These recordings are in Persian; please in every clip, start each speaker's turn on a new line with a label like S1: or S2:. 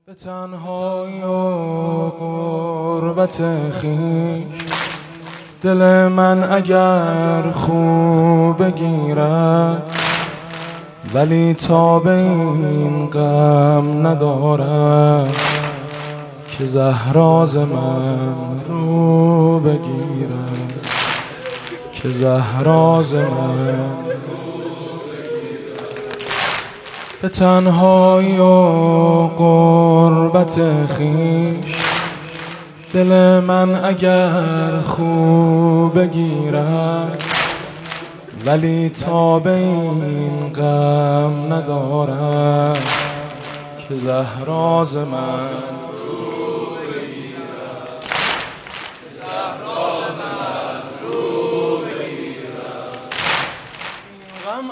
S1: به تنهایی و غربت خویش دل من اگر خوب بگیرد، ولی تا به این غم ندارم که زهراز من رو بگیرد، که زهراز من به تنهایی و غربت خویش دل من اگر خوب بگیرد، ولی تا به این غم ندارم که زهراز من رو بگیرد، زهراز من رو بگیرد. غم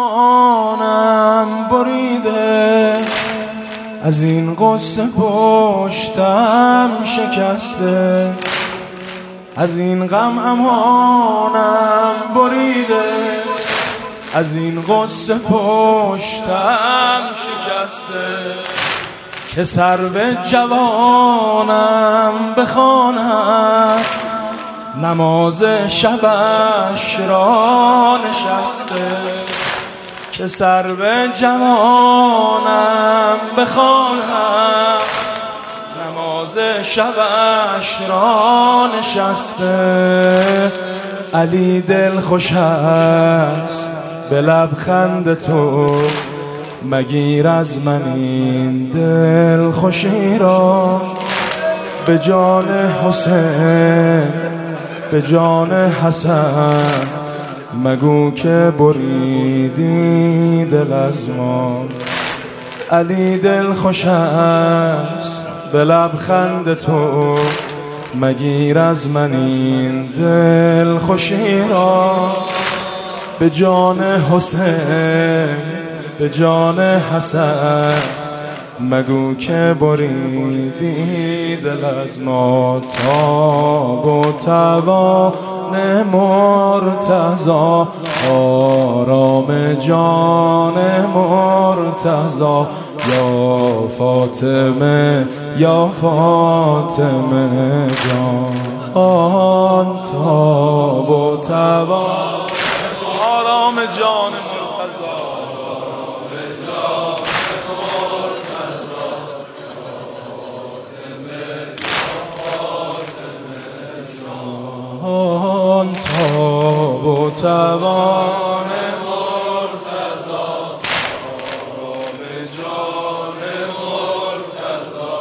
S1: امانم بریده، از این قصه پشتم شکسته، از این غم امانم بریده، از این قصه پشتم شکسته، که سرو جوانم بخواند نماز شبش را نشسته، که سرو جوانم بخواند نماز شبش را نشسته. علی دل خوش است به لبخند تو، مگیر از من این دل خوشی را، به جان حسین به جان حسن مگو که بریدی دل از ما. علی دل خوش است به لبخند تو، مگیر از من این دل خوشی را، به جان حسین به جان حسن مگو که بریدی دل از ما. تاب و توان مرتضی، آرام جان مرتضی، یا فاطمه یا فاطمه جان. آن تاب و توان آرام جان مرتضی، آن تاب و توان مرتضی، آرام جان مرتضی،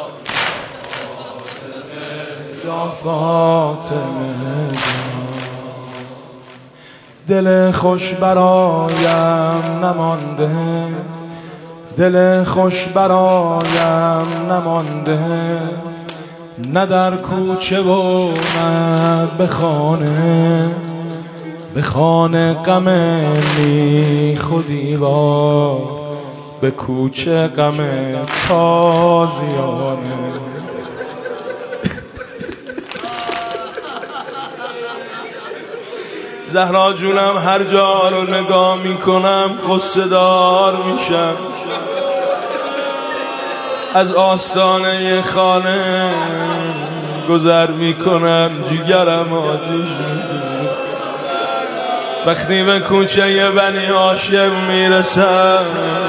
S1: یا فاطمه جان. دل خوش برایم نمانده، دل خوش برایم نمانده، نه در کوچه و نه به خانه، به خانه غم می خودی و به کوچه غم تازیانه. زهرا جونم هر جا رو نگاه میکنم قصه دار میشم، از آستانه خانه گذر میکنم جگرم آتیش میگیره. وقتی به کوچه بنی هاشم میرسم،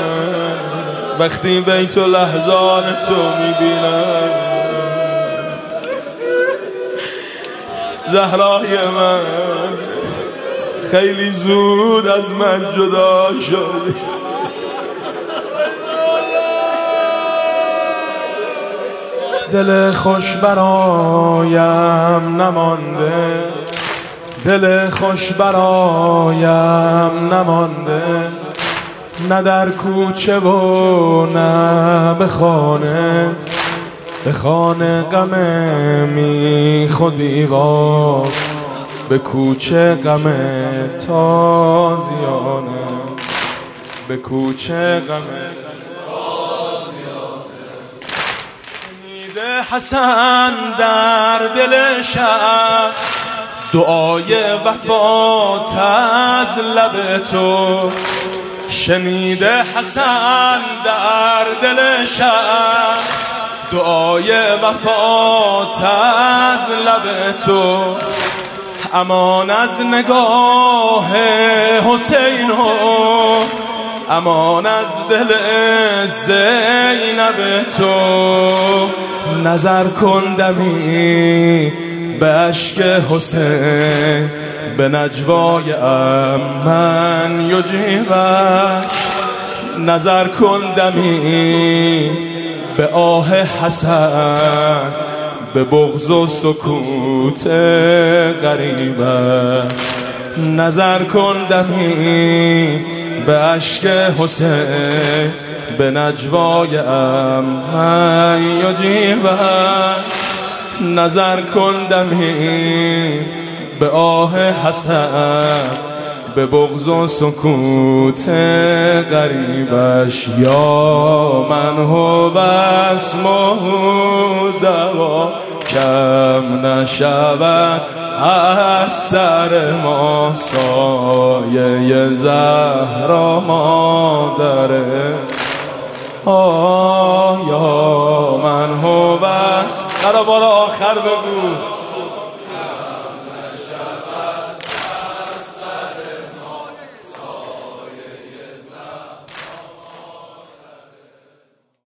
S1: وقتی بیت و لحظان تو میبینم، زهرای من خیلی زود از من جدا شد. دل خوش برایم نمانده، دل خوش برایم نمانده، نه در کوچه و نه به خانه، به خانه غم می خودی و به کوچه غم تازیانه، به کوچه غم حسن در دل شب دعای وفات از لب تو، شنیده حسن در دل شب دعای وفات از لب تو، امان از نگاه حسین و امان از دل زینب تو. نظر کن دمی به اشک حسین، به نجوای من یجیبش. نظر کن دمی به آه حسن، به بغض و سکوت غریبش. نظر کن دمی به اشک حسین، به نجوای من یجیبش. نظر کن دمی به آه حسن، به بغض و سکوت غریبش. یا من هو اسمه دوا، کم نشود از سر ما سایه زهرا مادره. یا من هو بس. برا بار آخر بگو